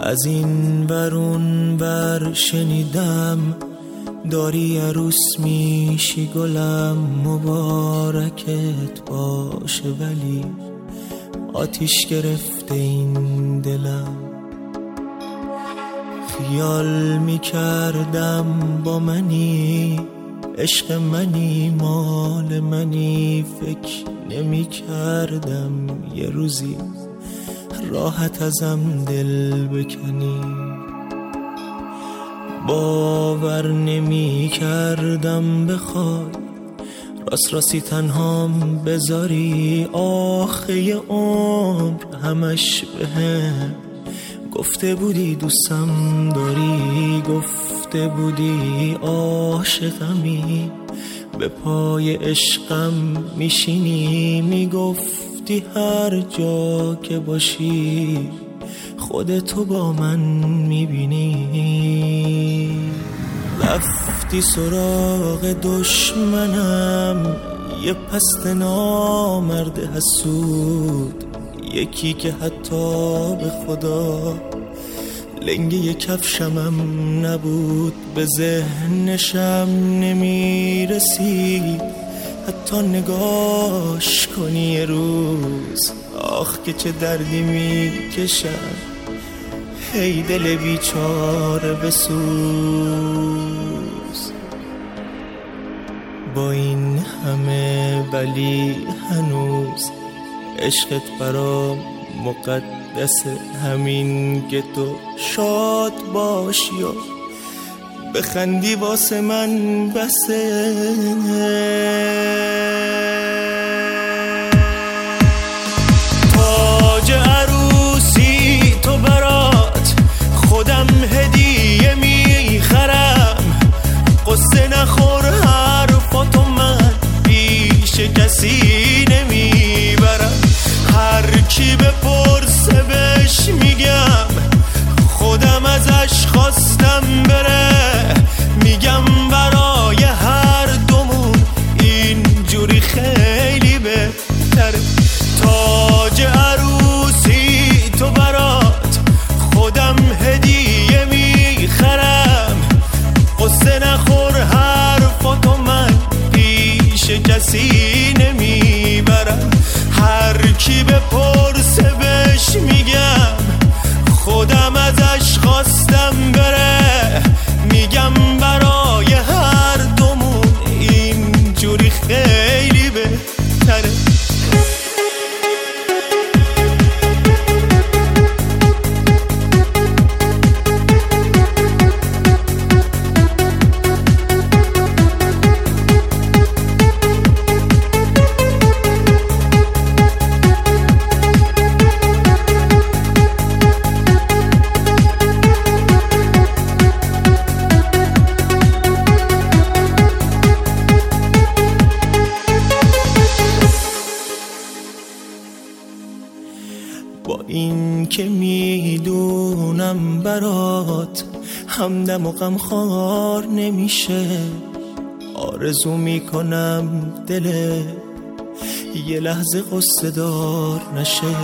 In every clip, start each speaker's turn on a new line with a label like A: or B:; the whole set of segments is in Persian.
A: از این ورون ور شنیدم داری عروس میشی گلم، مبارکت باشه ولی آتیش گرفته این دلم. خیال میکردم با منی، عشق منی، مال منی، فکر نمیکردم یه روزی راحت ازم دل بکنی. باور نمیکردم بخوای راست راستی تنهام بذاری، آخه یه عمر همش بهم گفته بودی دوستم داری، گفته بودی عاشقمی، به پای عشقم میشینی، میگفتی هر جا که باشی خودتو با من میبینی. رفتی سراغ دشمنم، یه پست نامرد حسود، یکی که حتی به خدا لنگه ی کفشمم نبود، به ذهنشم نمیرسید حتی نگاش کنی یه روز. آخ که چه دردی میکشم، هی دل بیچاره بسوز. با این همه ولی هنوز عشقت برام مقدسه، همین که تو شاد باشی و بخندی واسه من بسه. تاج عروسی تو برات خودم هدیه میخرم، قصه نخور حرفاتو من پیش کسی نمیبرم. هر کی بپرسه بهش میگم خودم ازش خواستم بره، میگم برای هر دومون اینجوری خیلی بهتره. تاج عروسی تو برات خودم هدیه میخرم، قصه نخور حرفاتو من پیش کسی نمیبرم. هر کی بپرسه بهش میگم خودم ازش خواستم بره، میگم برای هر دومون اینجوری خیلی بهتره. با این که میدونم برات همدم و غمخوار نمیشه، آرزو میکنم دل یه لحظه قصه دار نشه.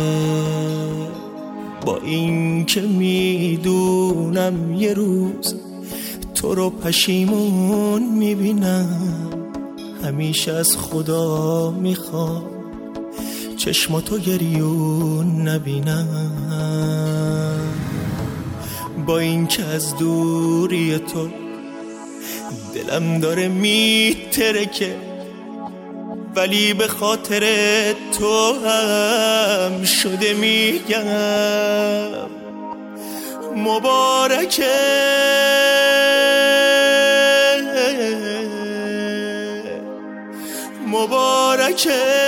A: با این که میدونم یه روز تو رو پشیمون میبینم، همیشه از خدا میخوام چشماتو گریون نبینم. با این که از دوری تو دلم داره میترکه، ولی به خاطر تو هم شده میگم مبارکه. مبارکه.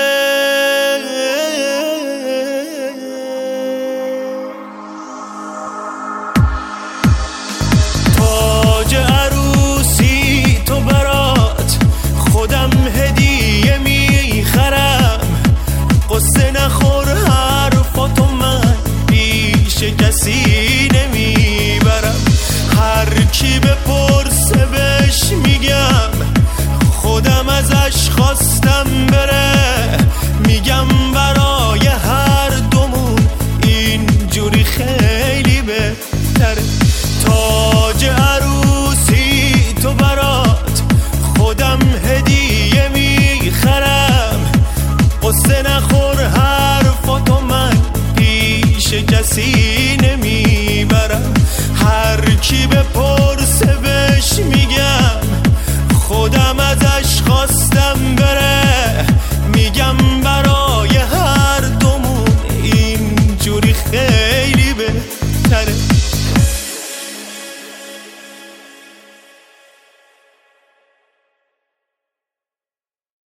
A: تاج عروسی تو برات خودم هدیه میخرم، قصه نخور حرفاتو من پیش کسی نمیبرم. هر کی بپرسه بهش میگم خودم ازش خواستم بره، قصه نخور حرفاتو من پیش کسی